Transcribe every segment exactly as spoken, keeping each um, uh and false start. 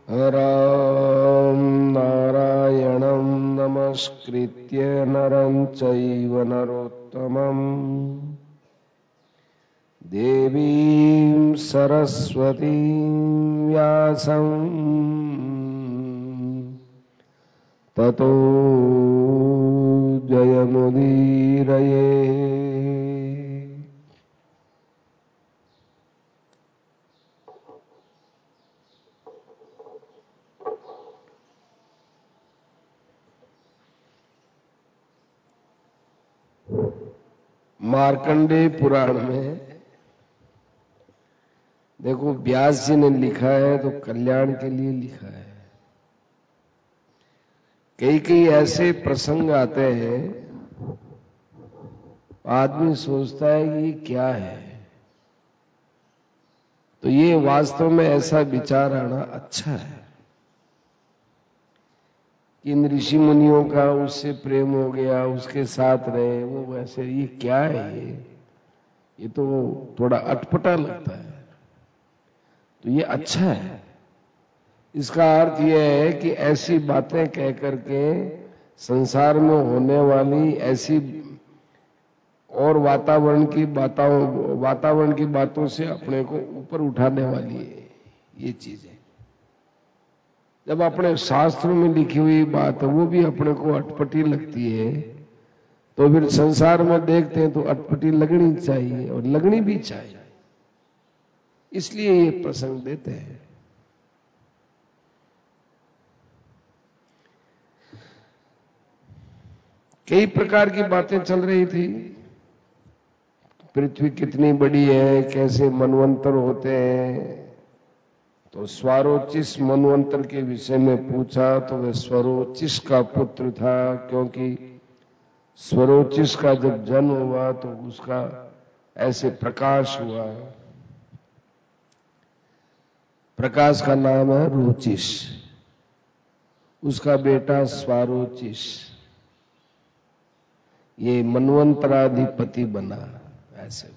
राम नारायणं नमस्कृत्य नरं चैव नरोत्तमं देवीं सरस्वतीं व्यासं ततो जयमुदीरये। मार्कंडेय पुराण में देखो, व्यास जी ने लिखा है तो कल्याण के लिए लिखा है। कई कई ऐसे प्रसंग आते हैं, आदमी सोचता है कि ये क्या है। तो ये वास्तव में ऐसा विचार आना अच्छा है कि इन ऋषि मुनियों का उससे प्रेम हो गया, उसके साथ रहे, वो वैसे, ये क्या है, ये ये तो थोड़ा अटपटा लगता है। तो ये अच्छा है। इसका अर्थ यह है कि ऐसी बातें कह करके संसार में होने वाली ऐसी और वातावरण की बातों वातावरण की बातों से अपने को ऊपर उठाने वाली है ये चीजें। जब अपने शास्त्रों में लिखी हुई बात वो भी अपने को अटपटी लगती है, तो फिर संसार में देखते हैं तो अटपटी लगनी चाहिए और लगनी भी चाहिए। इसलिए ये प्रसंग देते हैं। कई प्रकार की बातें चल रही थी। पृथ्वी कितनी बड़ी है, कैसे मनवंतर होते हैं। तो स्वारोचिष मनवंतर के विषय में पूछा तो वह स्वरोचिष का पुत्र था, क्योंकि स्वरोचिष का जब जन्म हुआ तो उसका ऐसे प्रकाश हुआ। प्रकाश का नाम है रोचिष, उसका बेटा स्वारोचिष, ये मनवंतराधिपति बना। ऐसे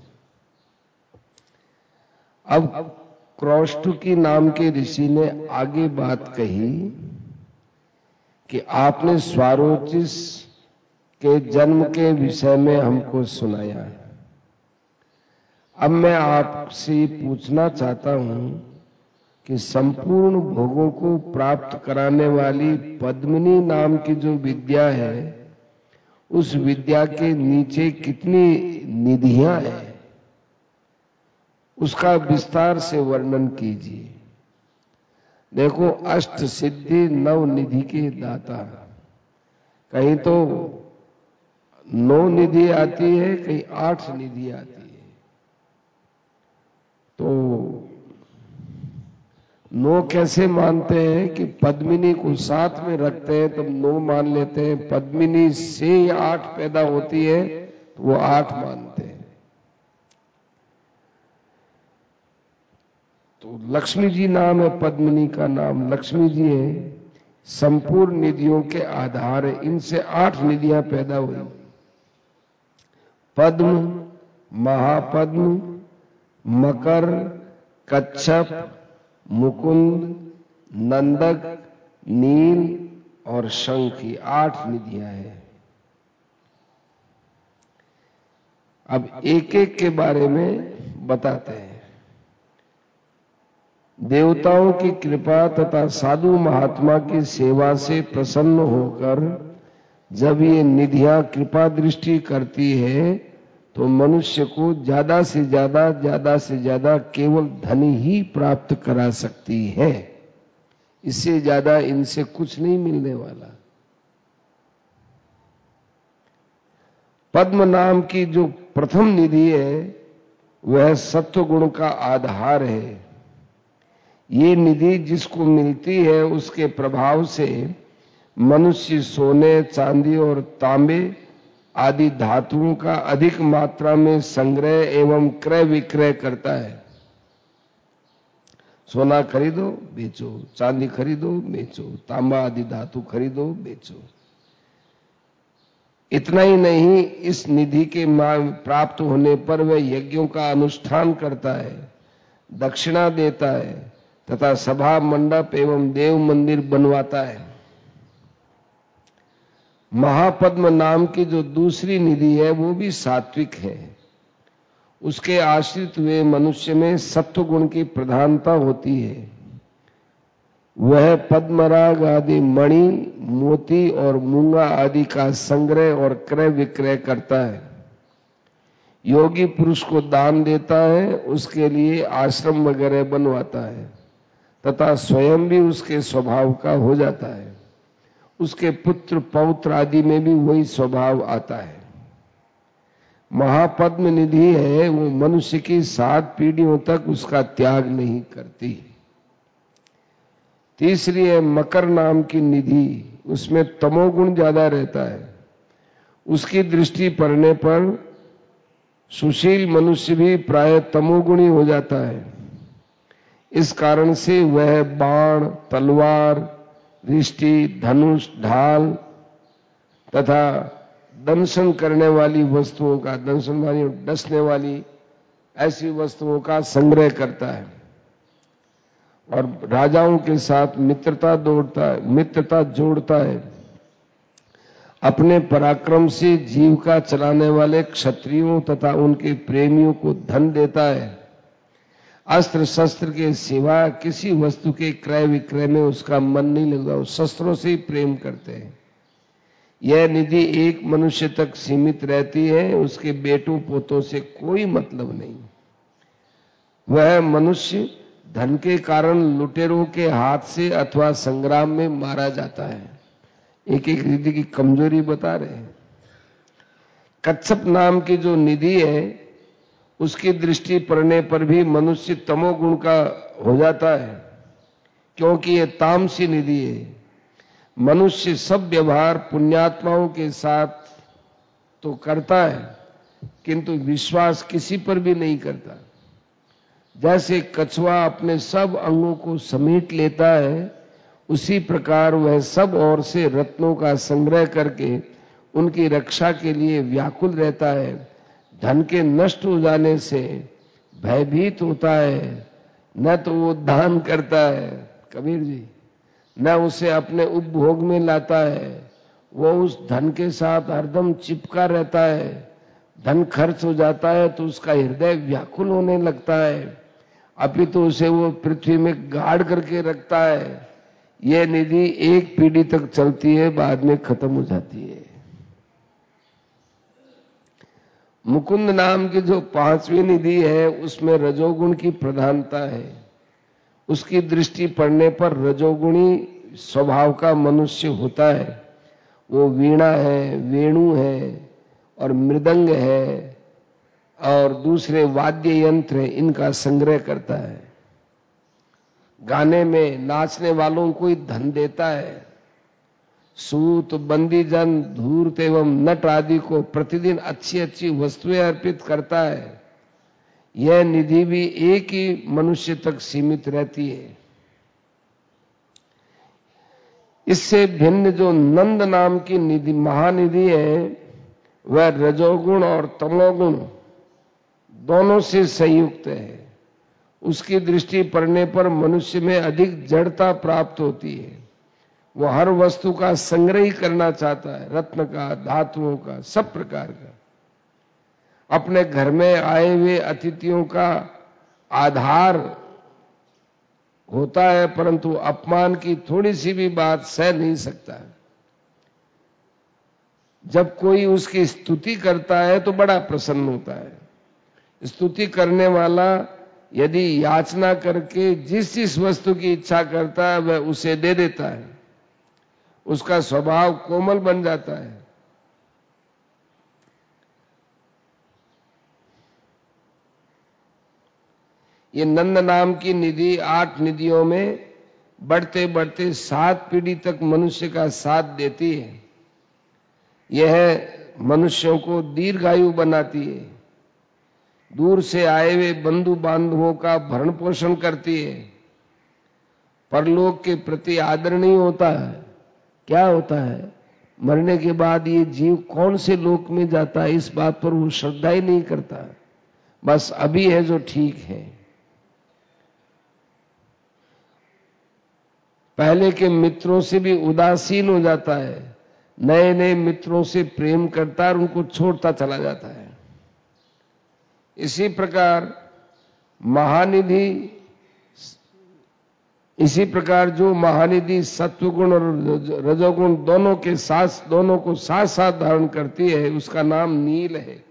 अब क्रौष्टुकी नाम के ऋषि ने आगे बात कही कि आपने स्वारोचिष के जन्म के विषय में हमको सुनाया। अब मैं आपसे पूछना चाहता हूं कि संपूर्ण भोगों को प्राप्त कराने वाली पद्मिनी नाम की जो विद्या है, उस विद्या के नीचे कितनी निधियां हैं, उसका विस्तार से वर्णन कीजिए। देखो, अष्ट सिद्धि नव निधि के दाता, कहीं तो नौ निधि आती है, कहीं आठ निधि आती है। तो नौ कैसे मानते हैं कि पद्मिनी को साथ में रखते हैं तब नौ मान लेते हैं, पद्मिनी से आठ पैदा होती है तो वो आठ मानते हैं। तो लक्ष्मी जी नाम है, पद्मिनी का नाम लक्ष्मी जी है, संपूर्ण निधियों के आधार है। इनसे आठ निधियां पैदा हुई। पद्म, महापद्म, मकर, कच्छप, मुकुंद, नंदक, नील और शंख, आठ निधियां हैं। अब एक एक के बारे में बताते हैं। देवताओं की कृपा तथा साधु महात्मा की सेवा से प्रसन्न होकर जब ये निधियां कृपा दृष्टि करती है तो मनुष्य को ज्यादा से ज्यादा ज्यादा से ज्यादा केवल धन ही प्राप्त करा सकती है। इससे ज्यादा इनसे कुछ नहीं मिलने वाला। पद्म नाम की जो प्रथम निधि है वह सत्व गुण का आधार है। ये निधि जिसको मिलती है उसके प्रभाव से मनुष्य सोने, चांदी और तांबे आदि धातुओं का अधिक मात्रा में संग्रह एवं क्रय विक्रय करता है। सोना खरीदो बेचो, चांदी खरीदो बेचो, तांबा आदि धातु खरीदो बेचो। इतना ही नहीं, इस निधि के प्राप्त होने पर वह यज्ञों का अनुष्ठान करता है, दक्षिणा देता है तथा सभा मंडप एवं देव मंदिर बनवाता है। महापद्म नाम की जो दूसरी निधि है वो भी सात्विक है। उसके आश्रित हुए मनुष्य में सत्व गुण की प्रधानता होती है। वह पद्मराग आदि मणि, मोती और मूंगा आदि का संग्रह और क्रय विक्रय करता है। योगी पुरुष को दान देता है, उसके लिए आश्रम वगैरह बनवाता है तथा स्वयं भी उसके स्वभाव का हो जाता है। उसके पुत्र पौत्र आदि में भी वही स्वभाव आता है। महापद्म निधि है वो मनुष्य की सात पीढ़ियों तक उसका त्याग नहीं करती। तीसरी है मकर नाम की निधि, उसमें तमोगुण ज्यादा रहता है। उसकी दृष्टि पड़ने पर सुशील मनुष्य भी प्राय तमोगुणी हो जाता है। इस कारण से वह बाण, तलवार, रिष्टि, धनुष, ढाल तथा दंशन करने वाली वस्तुओं का, दंशन वाली डसने वाली ऐसी वस्तुओं का संग्रह करता है और राजाओं के साथ मित्रता दौड़ता है मित्रता जोड़ता है। अपने पराक्रम से जीविका चलाने वाले क्षत्रियों तथा उनके प्रेमियों को धन देता है। अस्त्र शस्त्र के सिवा किसी वस्तु के क्रय विक्रय में उसका मन नहीं लगता, वो शस्त्रों से ही प्रेम करते हैं। यह निधि एक मनुष्य तक सीमित रहती है, उसके बेटों पोतों से कोई मतलब नहीं। वह मनुष्य धन के कारण लुटेरों के हाथ से अथवा संग्राम में मारा जाता है। एक एक निधि की कमजोरी बता रहे हैं। कच्छप नाम की जो निधि है उसकी दृष्टि पड़ने पर भी मनुष्य तमोगुण का हो जाता है, क्योंकि यह तामसी निधि है। मनुष्य सब व्यवहार पुण्यात्माओं के साथ तो करता है किंतु विश्वास किसी पर भी नहीं करता। जैसे कछुआ अपने सब अंगों को समेट लेता है, उसी प्रकार वह सब ओर से रत्नों का संग्रह करके उनकी रक्षा के लिए व्याकुल रहता है। धन के नष्ट हो जाने से भयभीत होता है। न तो वो दान करता है कबीर जी, न उसे अपने उपभोग में लाता है। वो उस धन के साथ हरदम चिपका रहता है। धन खर्च हो जाता है तो उसका हृदय व्याकुल होने लगता है, अभी तो उसे वो पृथ्वी में गाड़ करके रखता है। यह निधि एक पीढ़ी तक चलती है, बाद में खत्म हो जाती है। मुकुंद नाम की जो पांचवी निधि है उसमें रजोगुण की प्रधानता है। उसकी दृष्टि पड़ने पर रजोगुणी स्वभाव का मनुष्य होता है। वो वीणा है, वेणु है और मृदंग है और दूसरे वाद्य यंत्र है, इनका संग्रह करता है। गाने में नाचने वालों को ही धन देता है। सूत, बंदीजन, धूर्त एवं नट आदि को प्रतिदिन अच्छी अच्छी वस्तुएं अर्पित करता है। यह निधि भी एक ही मनुष्य तक सीमित रहती है। इससे भिन्न जो नंद नाम की निधि महानिधि है वह रजोगुण और तमोगुण दोनों से संयुक्त है। उसकी दृष्टि पड़ने पर मनुष्य में अधिक जड़ता प्राप्त होती है। वो हर वस्तु का संग्रह ही करना चाहता है, रत्न का, धातुओं का, सब प्रकार का। अपने घर में आए हुए अतिथियों का आधार होता है, परंतु अपमान की थोड़ी सी भी बात सह नहीं सकता। जब कोई उसकी स्तुति करता है तो बड़ा प्रसन्न होता है। स्तुति करने वाला यदि याचना करके जिस जिस वस्तु की इच्छा करता है वह उसे दे देता है। उसका स्वभाव कोमल बन जाता है। ये नंद नाम की निधि आठ निधियों में बढ़ते बढ़ते सात पीढ़ी तक मनुष्य का साथ देती है। यह मनुष्यों को दीर्घायु बनाती है। दूर से आए हुए बंधु बांधवों का भरण पोषण करती है। परलोक के प्रति आदर नहीं होता है। क्या होता है, मरने के बाद ये जीव कौन से लोक में जाता है इस बात पर वो श्रद्धा ही नहीं करता। बस अभी है जो ठीक है। पहले के मित्रों से भी उदासीन हो जाता है, नए नए मित्रों से प्रेम करता है और उनको छोड़ता चला जाता है। इसी प्रकार महानिधि इसी प्रकार जो महानिधि सत्वगुण और रजोगुण दोनों के साथ दोनों को साथ साथ धारण करती है, उसका नाम नील है।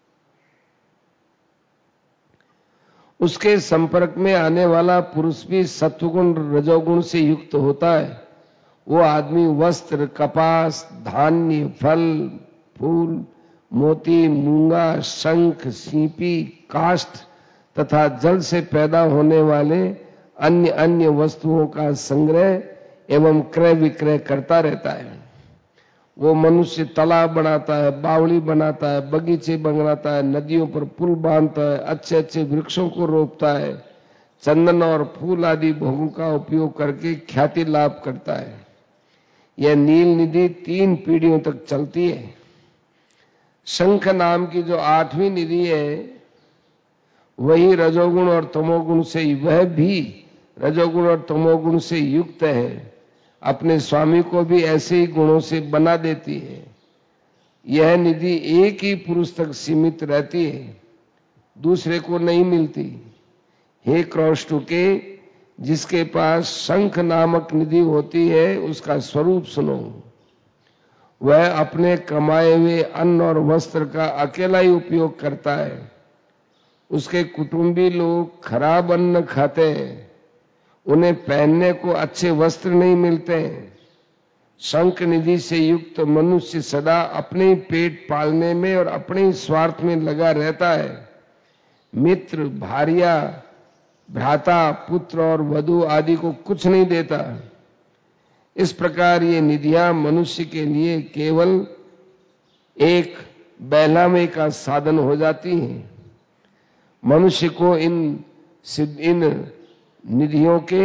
उसके संपर्क में आने वाला पुरुष भी सत्वगुण रजोगुण से युक्त होता है। वो आदमी वस्त्र, कपास, धान्य, फल, फूल, मोती, मूंगा, शंख, सीपी, काष्ठ तथा जल से पैदा होने वाले अन्य अन्य वस्तुओं का संग्रह एवं क्रय विक्रय करता रहता है। वो मनुष्य तालाब बनाता है, बावड़ी बनाता है, बगीचे बनाता है, नदियों पर पुल बांधता है, अच्छे अच्छे वृक्षों को रोपता है, चंदन और फूल आदि भोगों का उपयोग करके ख्याति लाभ करता है। यह नील निधि तीन पीढ़ियों तक चलती है। शंख नाम की जो आठवीं निधि है वही रजोगुण और तमोगुण से वह भी रजोगुण और तमोगुण से युक्त है, अपने स्वामी को भी ऐसे ही गुणों से बना देती है। यह निधि एक ही पुरुष तक सीमित रहती है, दूसरे को नहीं मिलती। हे क्रौष्टुके, जिसके पास शंख नामक निधि होती है उसका स्वरूप सुनो। वह अपने कमाए हुए अन्न और वस्त्र का अकेला ही उपयोग करता है। उसके कुटुंबी लोग खराब अन्न खाते हैं, उन्हें पहनने को अच्छे वस्त्र नहीं मिलते हैं। शंख निधि से युक्त मनुष्य सदा अपने पेट पालने में और अपने स्वार्थ में लगा रहता है। मित्र, भार्या, भ्राता, पुत्र और वधू आदि को कुछ नहीं देता। इस प्रकार ये निधियां मनुष्य के लिए केवल एक बहलावे का साधन हो जाती हैं। मनुष्य को इन इन निधियों के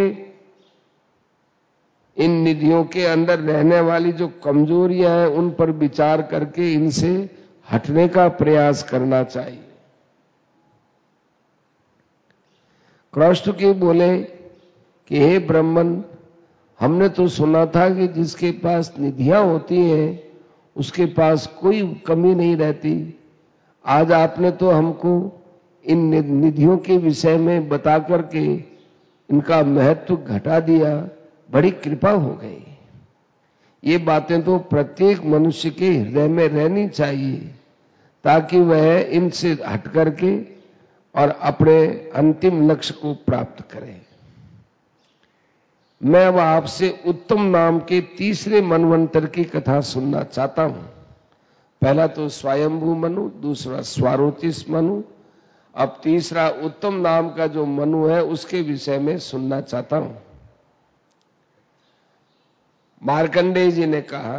इन निधियों के अंदर रहने वाली जो कमजोरियां हैं उन पर विचार करके इनसे हटने का प्रयास करना चाहिए। क्रौष्टुकी बोले कि हे ब्राह्मण, हमने तो सुना था कि जिसके पास निधियां होती हैं उसके पास कोई कमी नहीं रहती। आज आपने तो हमको इन निधियों के विषय में बता करके इनका महत्व घटा दिया, बड़ी कृपा हो गई। ये बातें तो प्रत्येक मनुष्य के हृदय में रहनी चाहिए ताकि वह इनसे हट करके और अपने अंतिम लक्ष्य को प्राप्त करे। मैं अब आपसे उत्तम नाम के तीसरे मनवंतर की कथा सुनना चाहता हूं। पहला तो स्वयंभू मनु, दूसरा स्वारोचिष मनु, अब तीसरा उत्तम नाम का जो मनु है उसके विषय में सुनना चाहता हूं। मार्कंडेय जी ने कहा,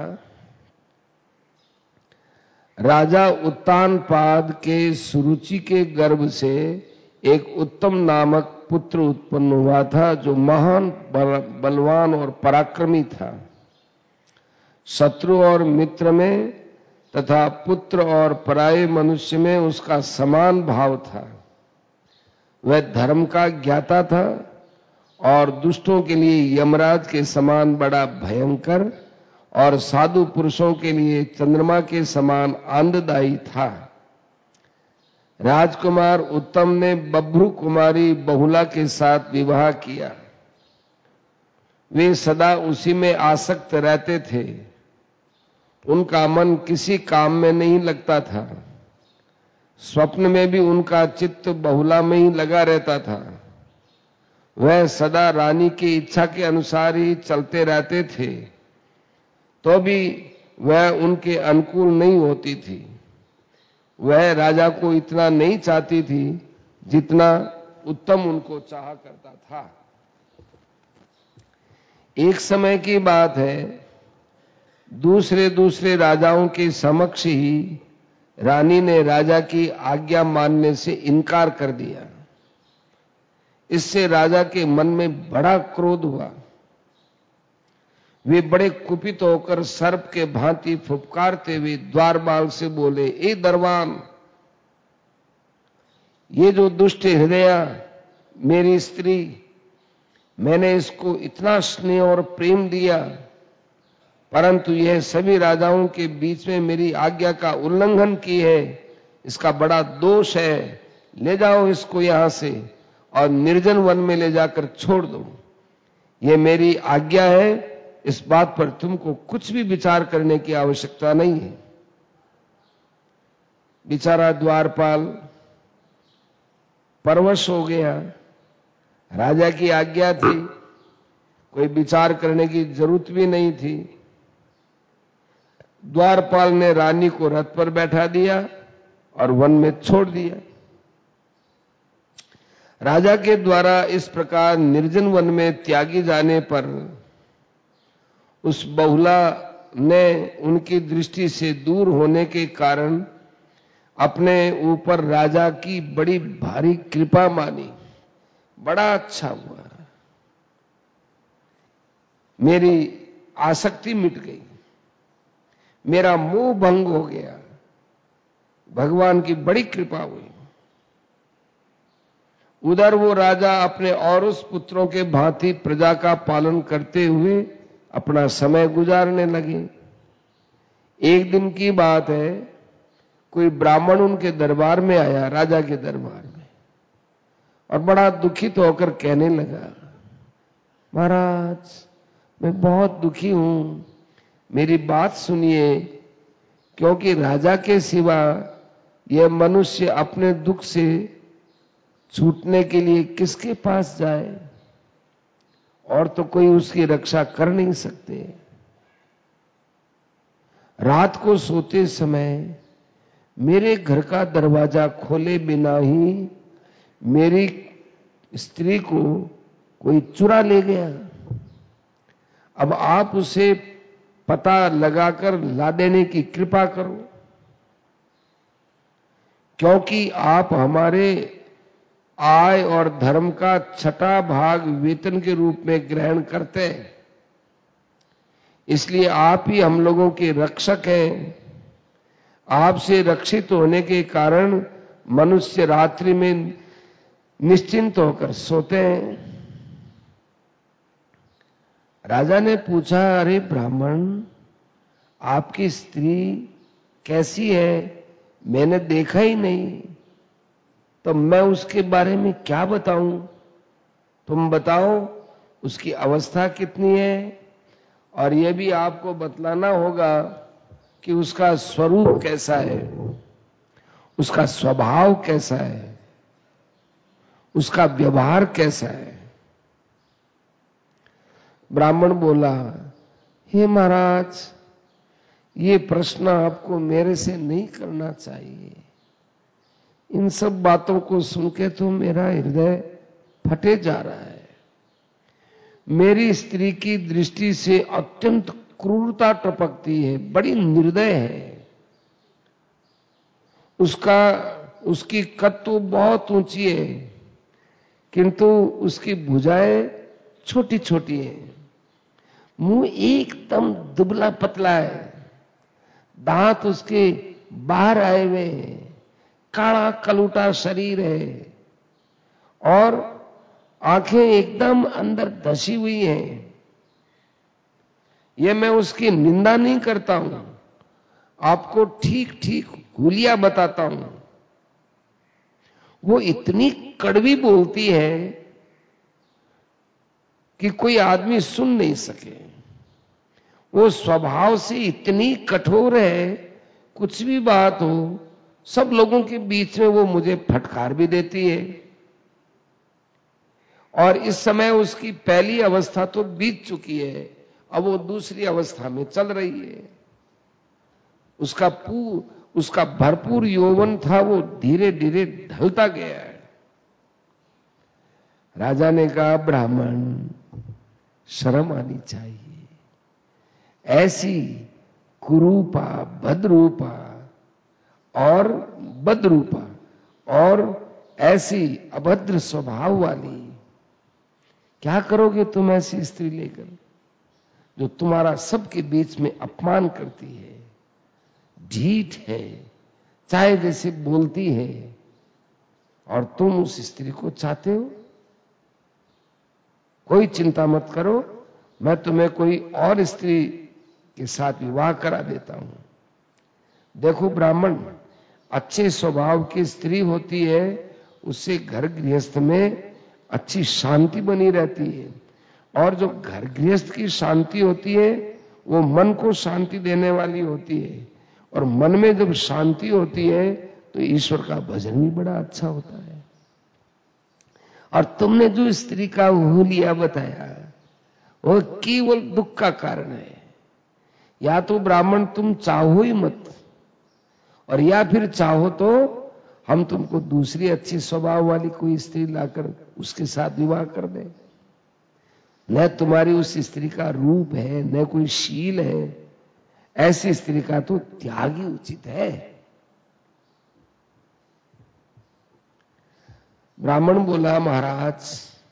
राजा उत्तानपाद के सुरुचि के गर्भ से एक उत्तम नामक पुत्र उत्पन्न हुआ था जो महान बलवान और पराक्रमी था। शत्रु और मित्र में तथा पुत्र और पराये मनुष्य में उसका समान भाव था। वह धर्म का ज्ञाता था और दुष्टों के लिए यमराज के समान बड़ा भयंकर और साधु पुरुषों के लिए चंद्रमा के समान आनंददायी था। राजकुमार उत्तम ने बभ्रु कुमारी बहुला के साथ विवाह किया। वे सदा उसी में आसक्त रहते थे। उनका मन किसी काम में नहीं लगता था। स्वप्न में भी उनका चित्त बहुला में ही लगा रहता था। वह सदा रानी की इच्छा के अनुसार ही चलते रहते थे, तो भी वह उनके अनुकूल नहीं होती थी। वह राजा को इतना नहीं चाहती थी जितना उत्तम उनको चाहा करता था। एक समय की बात है, दूसरे दूसरे राजाओं के समक्ष ही रानी ने राजा की आज्ञा मानने से इनकार कर दिया। इससे राजा के मन में बड़ा क्रोध हुआ। वे बड़े कुपित होकर सर्प के भांति फुफकारते हुए द्वारपाल से बोले, ए दरबान, ये जो दुष्ट हृदया मेरी स्त्री मैंने इसको इतना स्नेह और प्रेम दिया, परंतु यह सभी राजाओं के बीच में मेरी आज्ञा का उल्लंघन की है, इसका बड़ा दोष है। ले जाओ इसको यहां से और निर्जन वन में ले जाकर छोड़ दो। यह मेरी आज्ञा है, इस बात पर तुमको कुछ भी विचार करने की आवश्यकता नहीं है। बेचारा द्वारपाल परवश हो गया। राजा की आज्ञा थी, कोई विचार करने की जरूरत भी नहीं थी। द्वारपाल ने रानी को रथ पर बैठा दिया और वन में छोड़ दिया। राजा के द्वारा इस प्रकार निर्जन वन में त्यागी जाने पर उस बहुला ने उनकी दृष्टि से दूर होने के कारण अपने ऊपर राजा की बड़ी भारी कृपा मानी। बड़ा अच्छा हुआ, मेरी आसक्ति मिट गई, मेरा मोह भंग हो गया, भगवान की बड़ी कृपा हुई। उधर वो राजा अपने और उस पुत्रों के भांति प्रजा का पालन करते हुए अपना समय गुजारने लगे। एक दिन की बात है, कोई ब्राह्मण उनके दरबार में आया, राजा के दरबार में, और बड़ा दुखित होकर कहने लगा, महाराज मैं बहुत दुखी हूं, मेरी बात सुनिए, क्योंकि राजा के सिवा यह मनुष्य अपने दुख से छूटने के लिए किसके पास जाए, और तो कोई उसकी रक्षा कर नहीं सकते। रात को सोते समय मेरे घर का दरवाजा खोले बिना ही मेरी स्त्री को कोई चुरा ले गया। अब आप उसे पता लगाकर ला देने की कृपा करो, क्योंकि आप हमारे आय और धर्म का छठा भाग वेतन के रूप में ग्रहण करते हैं, इसलिए आप ही हम लोगों के रक्षक हैं। आपसे रक्षित होने के कारण मनुष्य रात्रि में निश्चिंत होकर सोते हैं। राजा ने पूछा, अरे ब्राह्मण, आपकी स्त्री कैसी है? मैंने देखा ही नहीं, तो मैं उसके बारे में क्या बताऊं? तुम बताओ उसकी अवस्था कितनी है, और यह भी आपको बतलाना होगा कि उसका स्वरूप कैसा है, उसका स्वभाव कैसा है, उसका व्यवहार कैसा है। ब्राह्मण बोला, हे महाराज, ये प्रश्न आपको मेरे से नहीं करना चाहिए। इन सब बातों को सुन के तो मेरा हृदय फटे जा रहा है। मेरी स्त्री की दृष्टि से अत्यंत क्रूरता टपकती है, बड़ी निर्दय है। उसका उसकी कद तो बहुत ऊंची है, किंतु उसकी भुजाएं छोटी छोटी हैं। मुंह एकदम दुबला पतला है, दांत उसके बाहर आए हुए हैं, काला कलूटा शरीर है, और आंखें एकदम अंदर धसी हुई हैं। यह मैं उसकी निंदा नहीं करता हूं, आपको ठीक ठीक हुलिया बताता हूं। वो इतनी कड़वी बोलती है कि कोई आदमी सुन नहीं सके। वो स्वभाव से इतनी कठोर है, कुछ भी बात हो सब लोगों के बीच में वो मुझे फटकार भी देती है। और इस समय उसकी पहली अवस्था तो बीत चुकी है, अब वो दूसरी अवस्था में चल रही है। उसका पू उसका भरपूर यौवन था, वो धीरे धीरे ढलता गया है। राजा ने कहा, ब्राह्मण शर्म आनी चाहिए, ऐसी कुरूपा, भद्रूपा और बदरूपा और ऐसी अभद्र स्वभाव वाली क्या करोगे तुम ऐसी स्त्री लेकर, जो तुम्हारा सबके बीच में अपमान करती है, ढीठ है, चाहे जैसे बोलती है, और तुम उस स्त्री को चाहते हो? कोई चिंता मत करो, मैं तुम्हें कोई और स्त्री के साथ विवाह करा देता हूं। देखो ब्राह्मण, अच्छे स्वभाव की स्त्री होती है, उससे घर गृहस्थ में अच्छी शांति बनी रहती है। और जो घर गृहस्थ की शांति होती है वो मन को शांति देने वाली होती है। और मन में जब शांति होती है तो ईश्वर का भजन भी बड़ा अच्छा होता है। और तुमने जो स्त्री का हुलिया बताया वो केवल दुख का कारण है। या तो ब्राह्मण तुम चाहो ही मत, और या फिर चाहो तो हम तुमको दूसरी अच्छी स्वभाव वाली कोई स्त्री लाकर उसके साथ विवाह कर दें। न तुम्हारी उस स्त्री का रूप है, न कोई शील है, ऐसी स्त्री का तो त्याग ही उचित है। ब्राह्मण बोला, महाराज,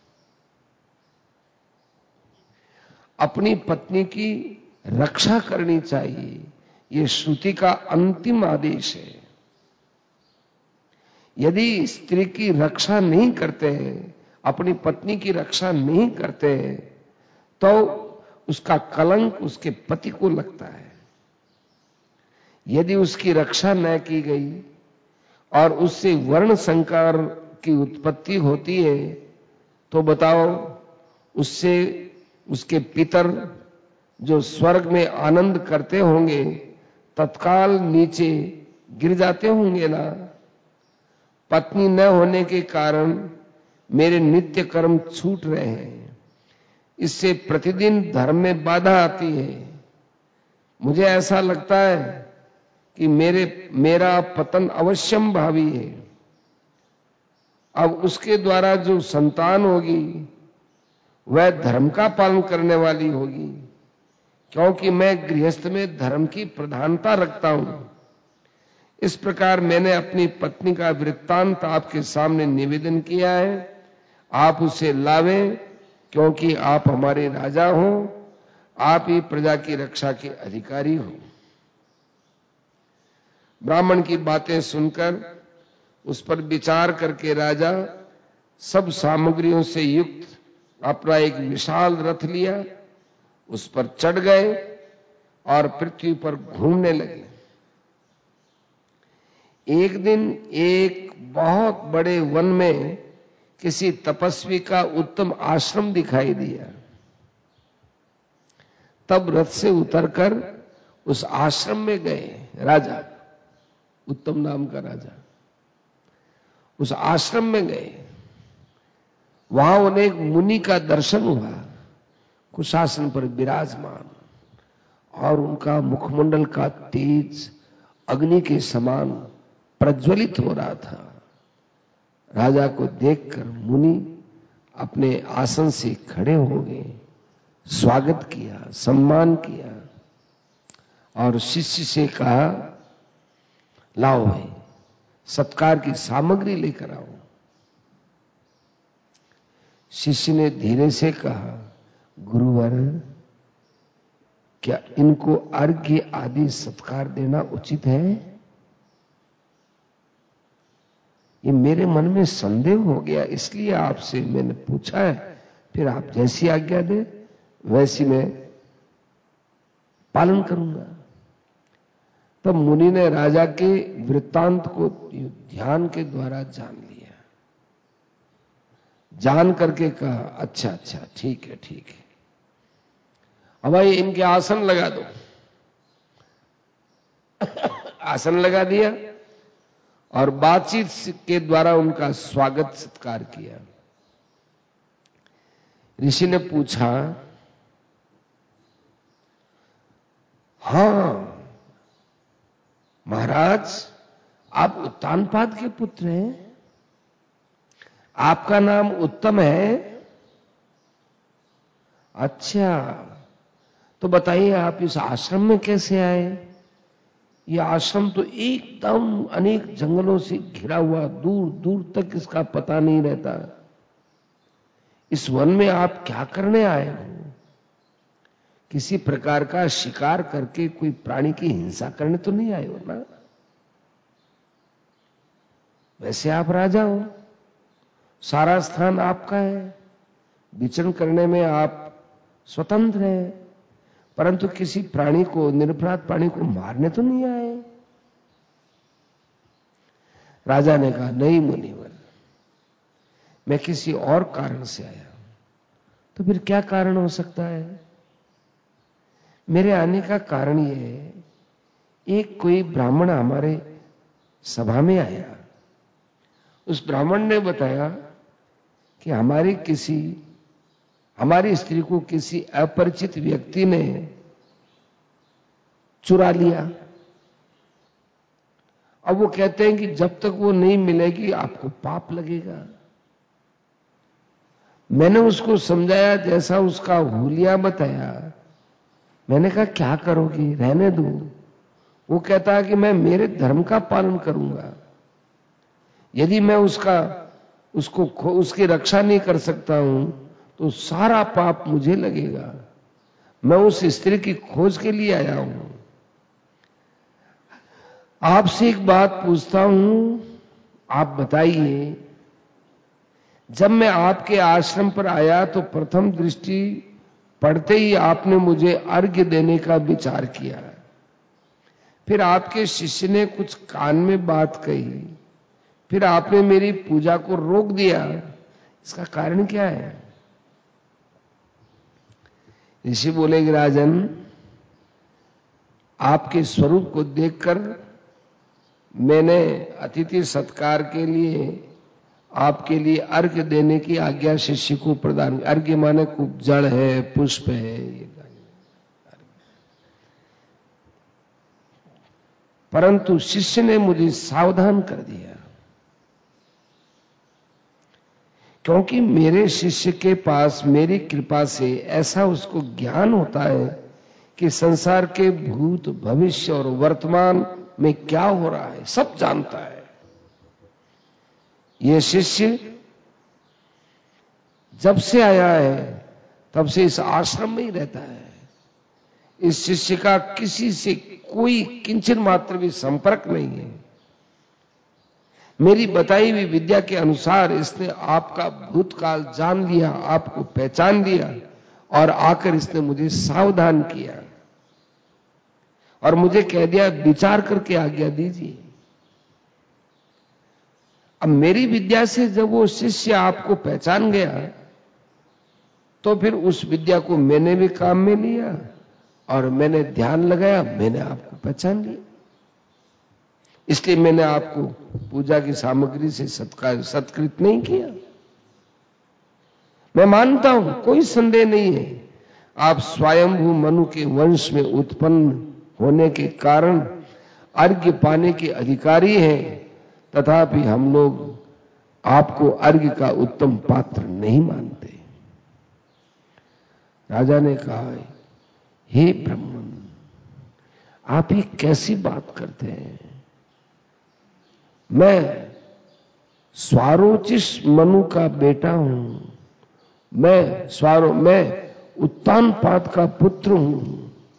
अपनी पत्नी की रक्षा करनी चाहिए, यह श्रुति का अंतिम आदेश है। यदि स्त्री की रक्षा नहीं करते हैं, अपनी पत्नी की रक्षा नहीं करते हैं, तो उसका कलंक उसके पति को लगता है। यदि उसकी रक्षा न की गई और उससे वर्ण संकर की उत्पत्ति होती है तो बताओ, उससे उसके पितर जो स्वर्ग में आनंद करते होंगे तत्काल नीचे गिर जाते होंगे ना। पत्नी न होने के कारण मेरे नित्य कर्म छूट रहे हैं, इससे प्रतिदिन धर्म में बाधा आती है। मुझे ऐसा लगता है कि मेरे मेरा पतन अवश्यम भावी है। अब उसके द्वारा जो संतान होगी वह धर्म का पालन करने वाली होगी, क्योंकि मैं गृहस्थ में धर्म की प्रधानता रखता हूं। इस प्रकार मैंने अपनी पत्नी का वृत्तांत आपके सामने निवेदन किया है। आप उसे लावें, क्योंकि आप हमारे राजा हो, आप ही प्रजा की रक्षा के अधिकारी हो। ब्राह्मण की बातें सुनकर उस पर विचार करके राजा सब सामग्रियों से युक्त अपना एक विशाल रथ लिया, उस पर चढ़ गए और पृथ्वी पर घूमने लगे। एक दिन एक बहुत बड़े वन में किसी तपस्वी का उत्तम आश्रम दिखाई दिया। तब रथ से उतरकर उस आश्रम में गए राजा, उत्तम नाम का राजा, उस आश्रम में गए। वहां उन्हें एक मुनि का दर्शन हुआ, कुशासन पर विराजमान, और उनका मुखमंडल का तेज अग्नि के समान प्रज्वलित हो रहा था। राजा को देखकर मुनि अपने आसन से खड़े हो गए, स्वागत किया, सम्मान किया और शिष्य से कहा, लाओ भाई सत्कार की सामग्री लेकर आओ। शिष्य ने धीरे से कहा, गुरुवर, क्या इनको अर्घ्य आदि सत्कार देना उचित है? ये मेरे मन में संदेह हो गया, इसलिए आपसे मैंने पूछा है। फिर आप जैसी आज्ञा दे वैसी मैं पालन करूंगा। तब मुनि ने राजा के वृत्तांत को ध्यान के द्वारा जान लिया। जान करके कहा, अच्छा अच्छा ठीक है ठीक है, अब भाई इनके आसन लगा दो। आसन लगा दिया और बातचीत के द्वारा उनका स्वागत सत्कार किया। ऋषि ने पूछा, हां महाराज, आप उत्तानपाद के पुत्र हैं, आपका नाम उत्तम है। अच्छा, तो बताइए आप इस आश्रम में कैसे आए? यह आश्रम तो एकदम अनेक जंगलों से घिरा हुआ, दूर दूर तक इसका पता नहीं रहता। इस वन में आप क्या करने आए हो? किसी प्रकार का शिकार करके कोई प्राणी की हिंसा करने तो नहीं आए हो ना? वैसे आप राजा हो, सारा स्थान आपका है, विचरण करने में आप स्वतंत्र हैं, परंतु किसी प्राणी को, निरपराध प्राणी को मारने तो नहीं आए। राजा ने कहा, नहीं मुनिवर, मैं किसी और कारण से आया। तो फिर क्या कारण हो सकता है? मेरे आने का कारण यह है, एक कोई ब्राह्मण हमारे सभा में आया। उस ब्राह्मण ने बताया कि हमारी किसी हमारी स्त्री को किसी अपरिचित व्यक्ति ने चुरा लिया। अब वो कहते हैं कि जब तक वो नहीं मिलेगी आपको पाप लगेगा। मैंने उसको समझाया जैसा उसका हुलिया बताया। मैंने कहा क्या करोगी, रहने दो। वो कहता है कि मैं मेरे धर्म का पालन करूंगा। यदि मैं उसका उसको उसकी रक्षा नहीं कर सकता हूं तो सारा पाप मुझे लगेगा। मैं उस स्त्री की खोज के लिए आया हूं। आपसे एक बात पूछता हूं, आप बताइए, जब मैं आपके आश्रम पर आया तो प्रथम दृष्टि पड़ते ही आपने मुझे अर्घ्य देने का विचार किया। फिर आपके शिष्य ने कुछ कान में बात कही, फिर आपने मेरी पूजा को रोक दिया। इसका कारण क्या है? ऋषि बोले कि राजन, आपके स्वरूप को देखकर मैंने अतिथि सत्कार के लिए आपके लिए अर्घ्य देने की आज्ञा शिष्य को प्रदान। अर्घ्य माने कुछ जड़ है, पुष्प है, ये परंतु शिष्य ने मुझे सावधान कर दिया, क्योंकि मेरे शिष्य के पास मेरी कृपा से ऐसा उसको ज्ञान होता है कि संसार के भूत, भविष्य और वर्तमान में क्या हो रहा है सब जानता है। यह शिष्य जब से आया है तब से इस आश्रम में ही रहता है। इस शिष्य का किसी से कोई किंचन मात्र भी संपर्क नहीं है। मेरी बताई हुई विद्या के अनुसार इसने आपका भूतकाल जान लिया, आपको पहचान लिया और आकर इसने मुझे सावधान किया और मुझे कह दिया विचार करके आज्ञा दीजिए। अब मेरी विद्या से जब वो शिष्य आपको पहचान गया तो फिर उस विद्या को मैंने भी काम में लिया और मैंने ध्यान लगाया, मैंने आपको पहचान लिया। इसलिए मैंने आपको पूजा की सामग्री से सत्कार सत्कृत नहीं किया। मैं मानता हूं, कोई संदेह नहीं है, आप स्वयंभू मनु के वंश में उत्पन्न होने के कारण अर्घ्य पाने के अधिकारी हैं, तथापि हम लोग आपको अर्घ्य का उत्तम पात्र नहीं मानते। राजा ने कहा, हे ब्राह्मण, आप ये कैसी बात करते हैं? मैं स्वारोचिष मनु का बेटा हूं। मैं स्वारो मैं उत्तानपाद का पुत्र हूं।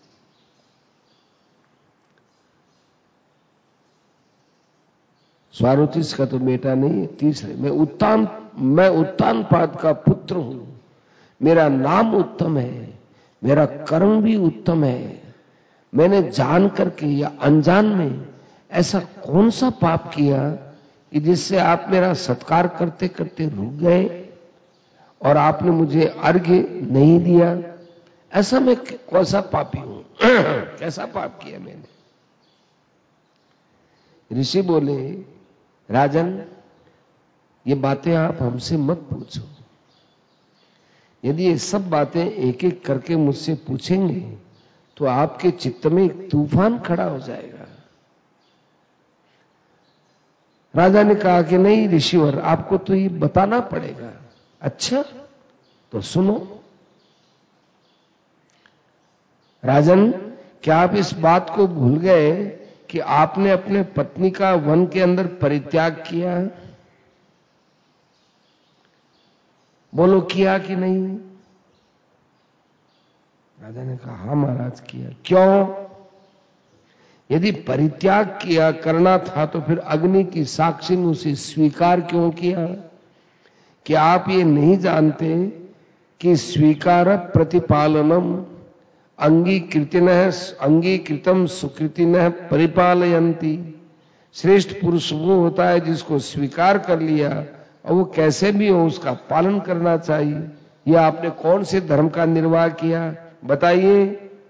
स्वारोचिष का तो बेटा नहीं है, तीसरे मैं उत्तान मैं उत्तानपाद का पुत्र हूं। मेरा नाम उत्तम है, मेरा कर्म भी उत्तम है। मैंने जान करके या अनजान में ऐसा कौन सा पाप किया कि जिससे आप मेरा सत्कार करते करते रुक गए और आपने मुझे अर्घ्य नहीं दिया? ऐसा मैं कौन सा पापी हूं? कैसा पाप किया मैंने? ऋषि बोले, राजन, ये बातें आप हमसे मत पूछो। यदि ये सब बातें एक एक करके मुझसे पूछेंगे तो आपके चित्त में एक तूफान खड़ा हो जाएगा। राजा ने कहा कि नहीं ऋषिवर, आपको तो ये बताना पड़ेगा। अच्छा तो सुनो। राजन, क्या आप इस बात को भूल गए कि आपने अपने पत्नी का वन के अंदर परित्याग किया? बोलो, किया कि नहीं? राजा ने कहा, हां महाराज, किया। क्यों? यदि परित्याग किया करना था तो फिर अग्नि की साक्षी में उसे स्वीकार क्यों किया? कि आप ये नहीं जानते कि स्वीकार प्रतिपालनम अंगीकृतिनः अंगीकृतम सुकृतिनः परिपालयन्ति। श्रेष्ठ पुरुष वो होता है जिसको स्वीकार कर लिया और वो कैसे भी हो उसका पालन करना चाहिए। ये आपने कौन से धर्म का निर्वाह किया बताइए।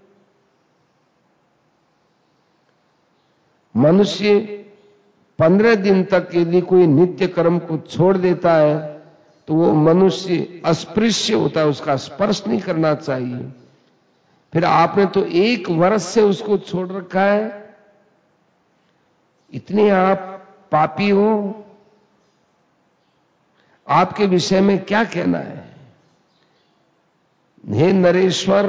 मनुष्य पंद्रह दिन तक यदि कोई नित्य कर्म को छोड़ देता है तो वो मनुष्य अस्पृश्य होता है, उसका स्पर्श नहीं करना चाहिए। फिर आपने तो एक वर्ष से उसको छोड़ रखा है, इतने आप पापी हो। आपके विषय में क्या कहना है। हे नरेश्वर,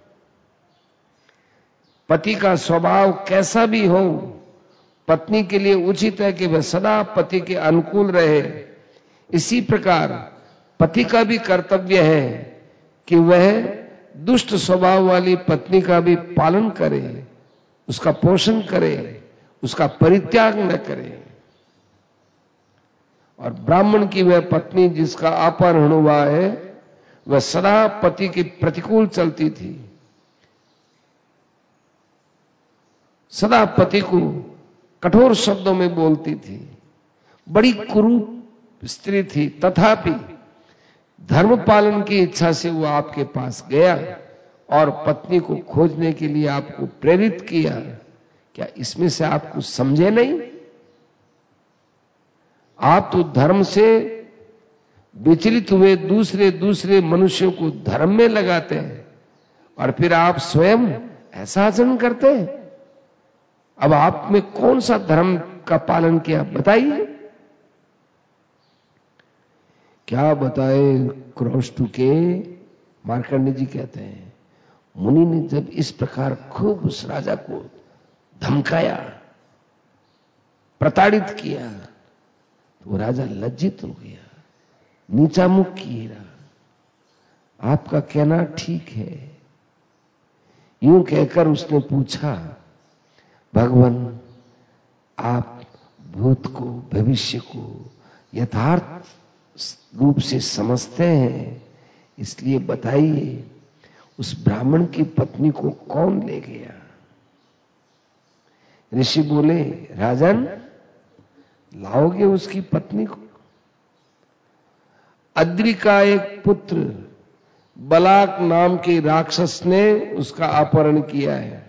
पति का स्वभाव कैसा भी हो, पत्नी के लिए उचित है कि वह सदा पति के अनुकूल रहे। इसी प्रकार पति का भी कर्तव्य है कि वह दुष्ट स्वभाव वाली पत्नी का भी पालन करे, उसका पोषण करे, उसका परित्याग न करे। और ब्राह्मण की वह पत्नी जिसका अपहरण हुआ है वह सदा पति के प्रतिकूल चलती थी, सदा पति को कठोर शब्दों में बोलती थी, बड़ी कुरूप स्त्री थी। तथापि धर्म पालन की इच्छा से वो आपके पास गया और पत्नी को खोजने के लिए आपको प्रेरित किया। क्या इसमें से आप कुछ समझे नहीं? आप तो धर्म से विचलित हुए दूसरे दूसरे मनुष्यों को धर्म में लगाते हैं और फिर आप स्वयं ऐसा आचरण करते हैं। अब आप में कौन सा धर्म का पालन किया बताइए। क्या बताए क्रोष्टु के मार्कंडेय जी कहते हैं, मुनि ने जब इस प्रकार खूब उस राजा को धमकाया, प्रताड़ित किया, तो राजा लज्जित हो गया, नीचा मुख किए रहा। आपका कहना ठीक है। यूं कहकर उसने पूछा, भगवान आप भूत को भविष्य को यथार्थ रूप से समझते हैं, इसलिए बताइए उस ब्राह्मण की पत्नी को कौन ले गया। ऋषि बोले, राजन लाओगे उसकी पत्नी को? अद्रि का एक पुत्र बलाक नाम के राक्षस ने उसका अपहरण किया है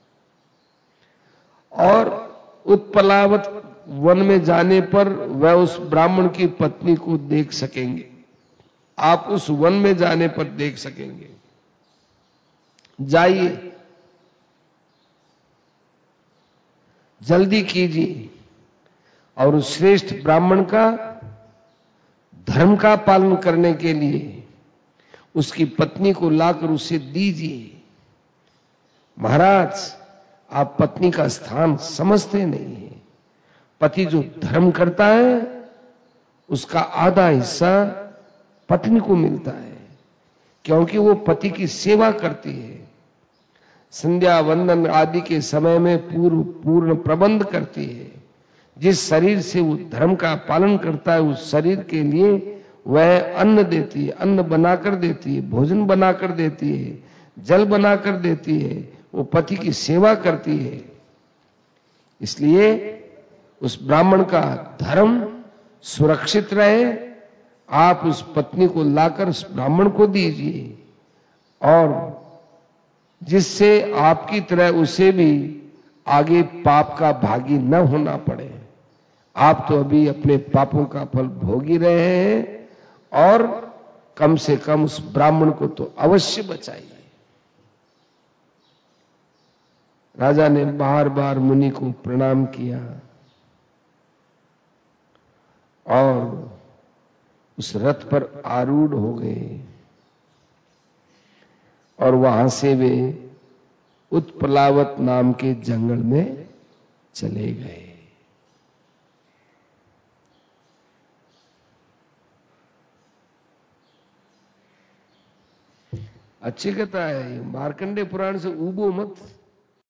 और उत्पलावत वन में जाने पर वह उस ब्राह्मण की पत्नी को देख सकेंगे। आप उस वन में जाने पर देख सकेंगे। जाइए, जल्दी कीजिए और उस श्रेष्ठ ब्राह्मण का धर्म का पालन करने के लिए उसकी पत्नी को लाकर उसे दीजिए। महाराज, आप पत्नी का स्थान समझते नहीं है। पति जो धर्म करता है उसका आधा हिस्सा पत्नी को मिलता है, क्योंकि वो पति की सेवा करती है, संध्या वंदन आदि के समय में पूर्व पूर्ण प्रबंध करती है। जिस शरीर से वो धर्म का पालन करता है उस शरीर के लिए वह अन्न देती है, अन्न बनाकर देती है, भोजन बनाकर देती है, जल बनाकर देती है, वो पति की सेवा करती है। इसलिए उस ब्राह्मण का धर्म सुरक्षित रहे। आप उस पत्नी को लाकर उस ब्राह्मण को दीजिए और जिससे आपकी तरह उसे भी आगे पाप का भागी न होना पड़े। आप तो अभी अपने पापों का फल भोग ही रहे हैं और कम से कम उस ब्राह्मण को तो अवश्य बचाइए। राजा ने बार बार मुनि को प्रणाम किया और उस रथ पर आरूढ़ हो गए और वहां से वे उत्पलावत नाम के जंगल में चले गए। अच्छी कथा है, मार्कंडेय पुराण से ऊबो मत।